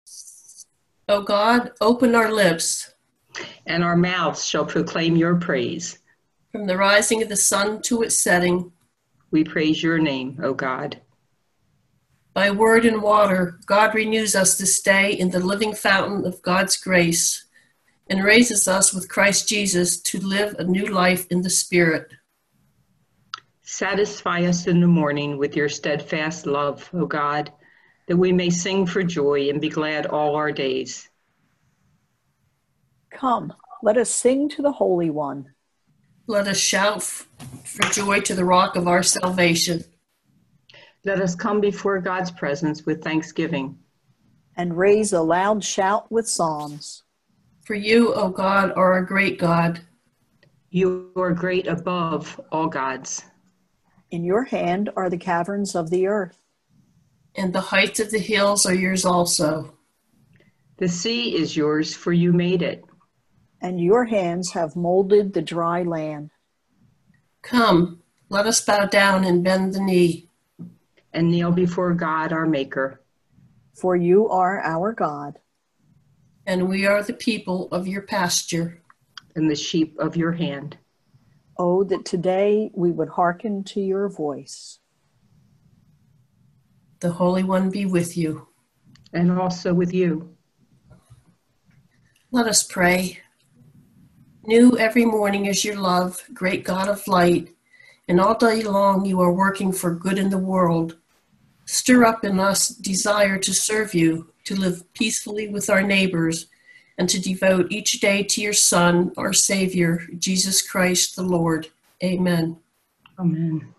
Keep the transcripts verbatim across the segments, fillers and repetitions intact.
O God, open our lips. And our mouths shall proclaim your praise. From the rising of the sun to its setting, we praise your name, O God. By word and water, God renews us this day in the living fountain of God's grace and raises us with Christ Jesus to live a new life in the Spirit. Satisfy us in the morning with your steadfast love, O God, that we may sing for joy and be glad all our days. Come, let us sing to the Holy One. Let us shout for joy to the rock of our salvation. Let us come before God's presence with thanksgiving. And raise a loud shout with psalms. For you, O God, are a great God. You are great above all gods. In your hand are the caverns of the earth. And the heights of the hills are yours also. The sea is yours, for you made it. And your hands have molded the dry land. Come, let us bow down and bend the knee. And kneel before God, our Maker. For you are our God. And we are the people of your pasture. And the sheep of your hand. Oh, that today we would hearken to your voice. The Holy One be with you. And also with you. Let us pray. New every morning is your love, great God of light, and all day long you are working for good in the world. Stir up in us desire to serve you, to live peacefully with our neighbors, and to devote each day to your Son, our Savior, Jesus Christ the Lord. Amen. Amen.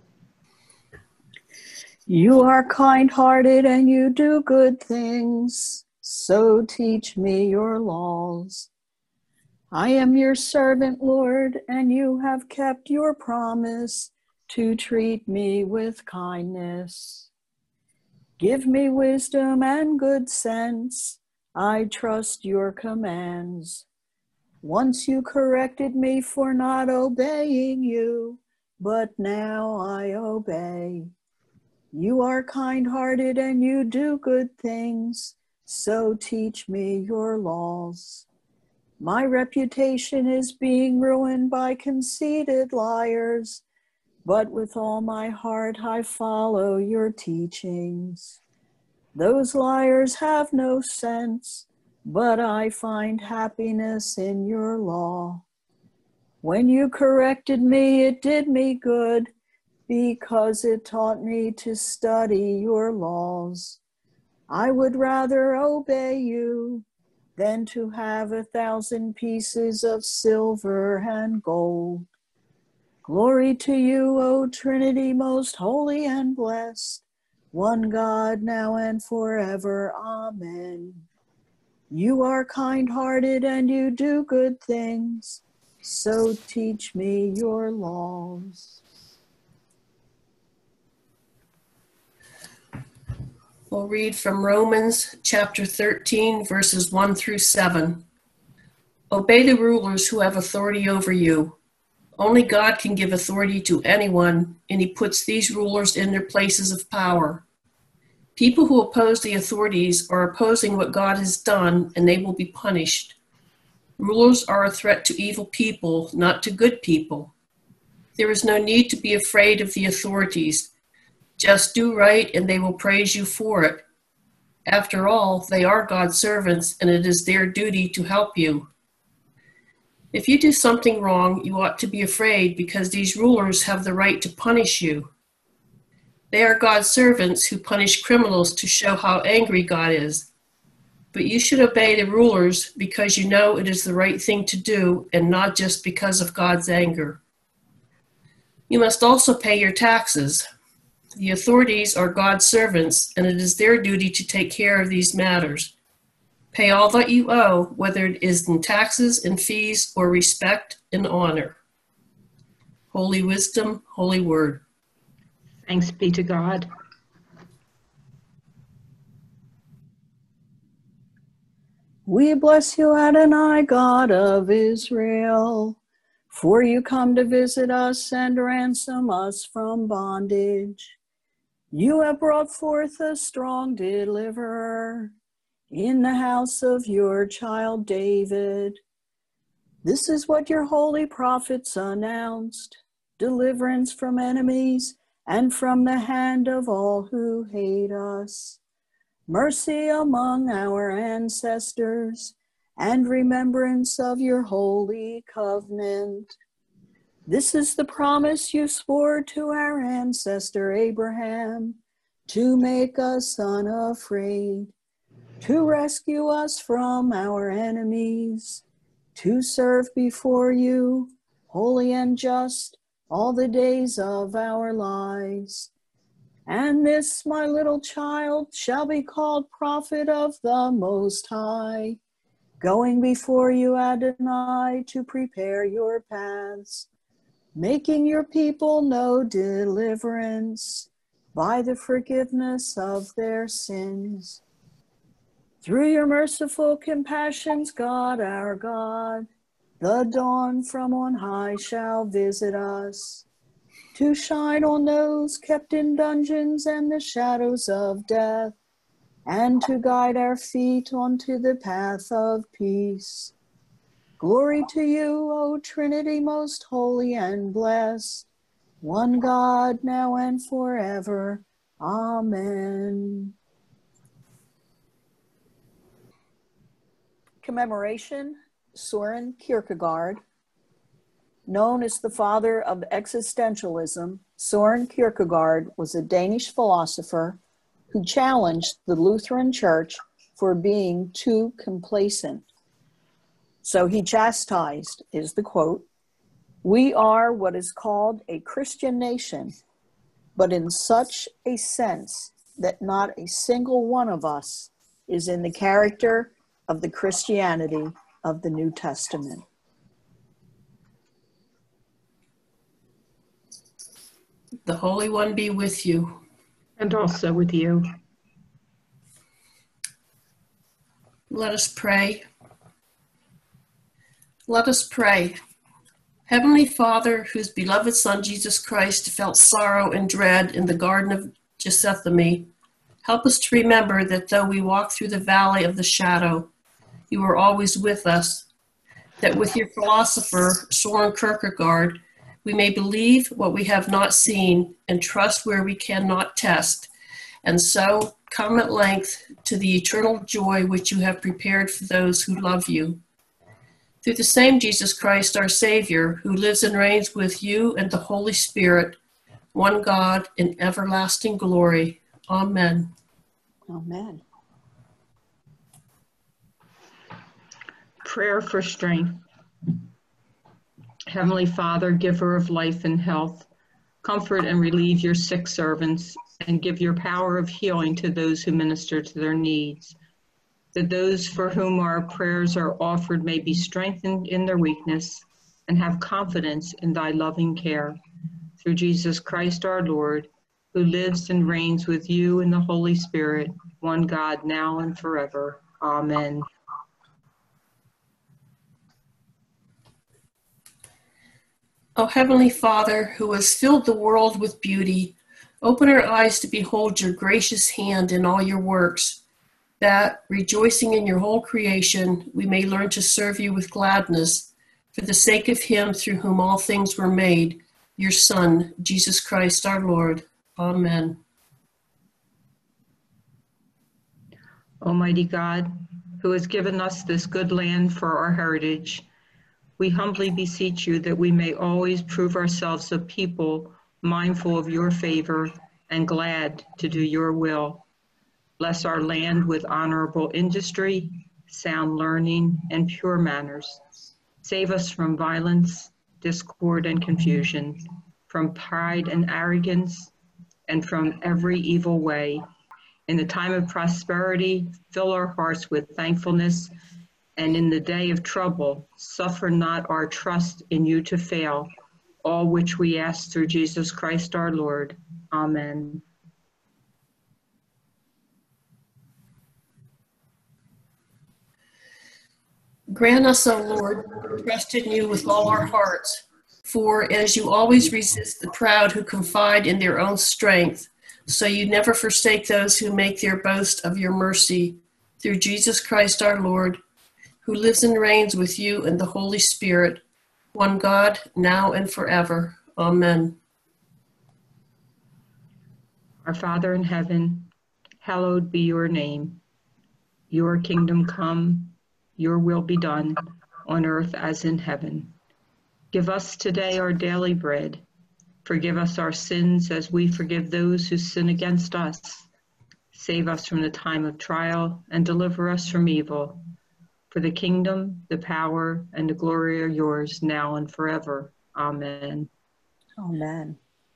You are kind-hearted and you do good things, so teach me your laws. I am your servant, Lord, and you have kept your promise to treat me with kindness. Give me wisdom and good sense. I trust your commands. Once you corrected me for not obeying you, but now I obey. You are kind-hearted and you do good things, so teach me your laws. My reputation is being ruined by conceited liars, but with all my heart I follow your teachings. Those liars have no sense, but I find happiness in your law. When you corrected me, it did me good, because it taught me to study your laws. I would rather obey you than to have a thousand pieces of silver and gold. Glory to you, O Trinity, most holy and blessed, one God, now and forever. Amen. You are kind-hearted and you do good things, so teach me your laws. We'll read from Romans chapter thirteen, verses one through seven. Obey the rulers who have authority over you. Only God can give authority to anyone, and he puts these rulers in their places of power. People who oppose the authorities are opposing what God has done, and they will be punished. Rulers are a threat to evil people, not to good people. There is no need to be afraid of the authorities. Just do right, and they will praise you for it. After all, they are God's servants, and it is their duty to help you. If you do something wrong, you ought to be afraid, because these rulers have the right to punish you. They are God's servants who punish criminals to show how angry God is. But you should obey the rulers because you know it is the right thing to do, and not just because of God's anger. You must also pay your taxes. The authorities are God's servants, and it is their duty to take care of these matters. Pay all that you owe, whether it is in taxes and fees or respect and honor. Holy wisdom, holy word. Thanks be to God. We bless you, Adonai, God of Israel, for you come to visit us and ransom us from bondage. You have brought forth a strong deliverer. in the house of your child David. This is what your holy prophets announced, deliverance from enemies and from the hand of all who hate us, mercy among our ancestors, and remembrance of your holy covenant. This is the promise you swore to our ancestor Abraham, to make us unafraid, to rescue us from our enemies, to serve before you, holy and just, all the days of our lives. And this, my little child, shall be called prophet of the Most High, going before you, Adonai, to prepare your paths, making your people know deliverance by the forgiveness of their sins. Through your merciful compassions, God our God, the dawn from on high shall visit us, to shine on those kept in dungeons and the shadows of death, and to guide our feet onto the path of peace. Glory to you, O Trinity, most holy and blessed, one God, now and forever. Amen. Commemoration, Søren Kierkegaard. Known as the father of existentialism, Søren Kierkegaard was a Danish philosopher who challenged the Lutheran Church for being too complacent. So he chastised, is the quote, "We are what is called a Christian nation, but in such a sense that not a single one of us is in the character of the Christianity of the New Testament." The Holy One be with you. And also with you. Let us pray. Let us pray. Heavenly Father, whose beloved Son, Jesus Christ, felt sorrow and dread in the Garden of Gethsemane, help us to remember that though we walk through the valley of the shadow, you are always with us, that with your philosopher, Søren Kierkegaard, we may believe what we have not seen and trust where we cannot test, and so come at length to the eternal joy which you have prepared for those who love you. Through the same Jesus Christ, our Savior, who lives and reigns with you and the Holy Spirit, one God in everlasting glory. Amen. Amen. Prayer for strength. Heavenly Father, giver of life and health, comfort and relieve your sick servants, and give your power of healing to those who minister to their needs, that those for whom our prayers are offered may be strengthened in their weakness and have confidence in thy loving care. Through Jesus Christ our Lord, who lives and reigns with you in the Holy Spirit, one God, now and forever. Amen. O Heavenly Father, who has filled the world with beauty, open our eyes to behold your gracious hand in all your works, that, rejoicing in your whole creation, we may learn to serve you with gladness, for the sake of him through whom all things were made, your Son, Jesus Christ our Lord. Amen. Almighty God, who has given us this good land for our heritage, we humbly beseech you that we may always prove ourselves a people mindful of your favor and glad to do your will. Bless our land with honorable industry, sound learning, and pure manners. Save us from violence, discord, and confusion, from pride and arrogance, and from every evil way. In the time of prosperity, fill our hearts with thankfulness, and in the day of trouble, suffer not our trust in you to fail, all which we ask through Jesus Christ our Lord. Amen. Grant us, O Lord, to trust in you with all our hearts, for as you always resist the proud who confide in their own strength, so you never forsake those who make their boast of your mercy. through Jesus Christ our Lord, who lives and reigns with you in the Holy Spirit, one God, now and forever. Amen. Our Father in heaven, hallowed be your name. Your kingdom come, your will be done, on earth as in heaven. Give us today our daily bread. Forgive us our sins as we forgive those who sin against us. Save us from the time of trial and deliver us from evil. For the kingdom, the power, and the glory are yours now and forever. Amen. Amen.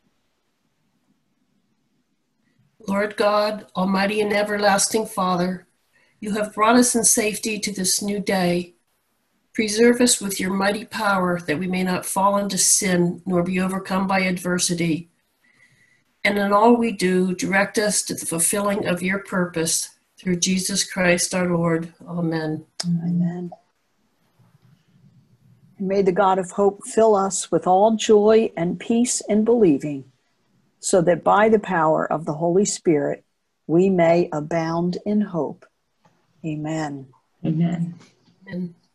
Lord God, almighty and everlasting Father, you have brought us in safety to this new day. Preserve us with your mighty power that we may not fall into sin nor be overcome by adversity. And in all we do, direct us to the fulfilling of your purpose through Jesus Christ our Lord. Amen. Amen. And may the God of hope fill us with all joy and peace in believing, so that by the power of the Holy Spirit we may abound in hope. Amen. Amen. Amen.